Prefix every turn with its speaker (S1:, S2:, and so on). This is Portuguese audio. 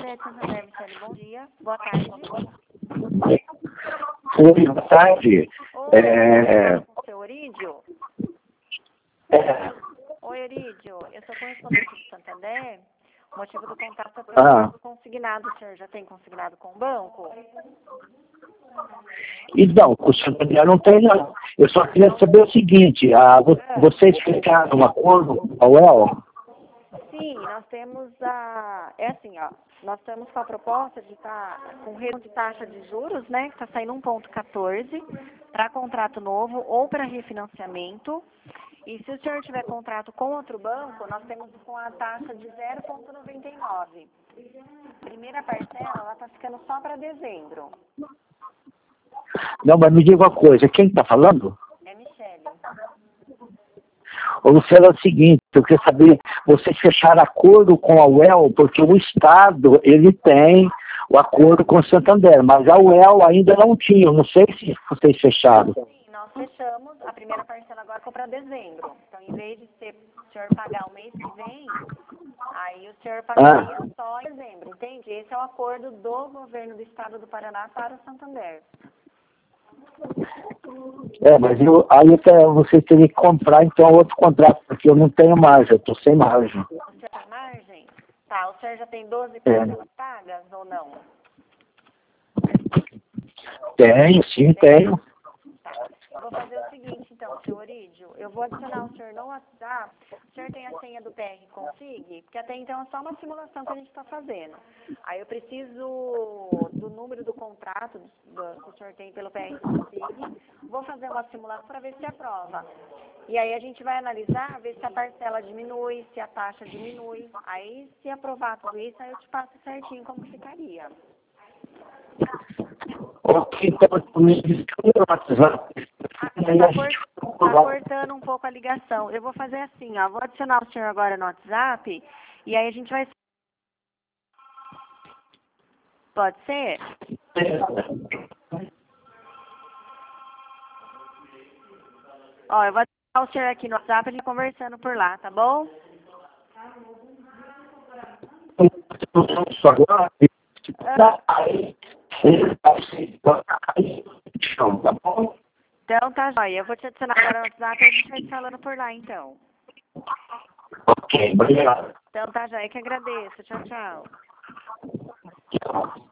S1: Crédito Santander, Michele, bom dia. Boa tarde.
S2: Oi, boa tarde.
S1: O seu Orídio?
S2: É,
S1: Oi, Orídio. Eu sou correspondente do Santander. O motivo do contato é pelo do consignado. O senhor já tem consignado com o banco?
S2: e não, com o Santander não tem, não. Eu só queria saber o seguinte, vocês ficaram um acordo com a UEL?
S1: Sim, nós temos é assim, ó. Nós estamos com a proposta de estar com redução de taxa de juros, né? Que está saindo 1,14 para contrato novo ou para refinanciamento. E se o senhor tiver contrato com outro banco, nós temos com a taxa de 0,99. Primeira parcela, ela está ficando só para dezembro.
S2: Não, mas me diga uma coisa, quem está falando?
S1: É Michele.
S2: Ô, Luciano, é o seguinte, eu queria saber, vocês fecharam acordo com a UEL, porque o Estado, ele tem o acordo com o Santander, mas a UEL ainda não tinha, eu não sei se vocês fecharam.
S1: Sim, nós fechamos. A primeira parcela agora ficou para dezembro. Então, em vez de o senhor pagar o mês que vem, aí o senhor pagaria só em dezembro, entende? Esse é o acordo do governo do Estado do Paraná para o Santander.
S2: Mas aí até você teria que comprar então outro contrato, porque eu não tenho margem, eu estou sem margem.
S1: O senhor tem margem? Tá, o senhor já tem 12 parcelas pagas ou não?
S2: Tenho, sim, tenho.
S1: Tá. Eu vou fazer o seguinte, então, seu Orídio. Eu vou adicionar o senhor no WhatsApp. O senhor tem a senha do PR Config? Porque até então é só uma simulação que a gente está fazendo. Aí eu preciso do número do contrato que o senhor tem pelo PR Config. Vou fazer uma simulação para ver se aprova. E aí a gente vai analisar, ver se a parcela diminui, se a taxa diminui. Aí, se aprovar tudo isso, aí eu te passo certinho como ficaria.
S2: Ok, então, me diz que o WhatsApp.
S1: Tá cortando um pouco a ligação. Eu vou fazer assim, ó. Vou adicionar o senhor agora no WhatsApp e aí a gente vai... Pode ser? Ó, eu vou adicionar o senhor aqui no WhatsApp, a gente conversando por lá, tá bom? Então tá jóia. Eu vou te adicionar agora no WhatsApp e a gente vai te falando por lá, então.
S2: Ok, obrigado.
S1: Então tá jóia, que agradeço. Tchau, tchau.
S2: Tchau.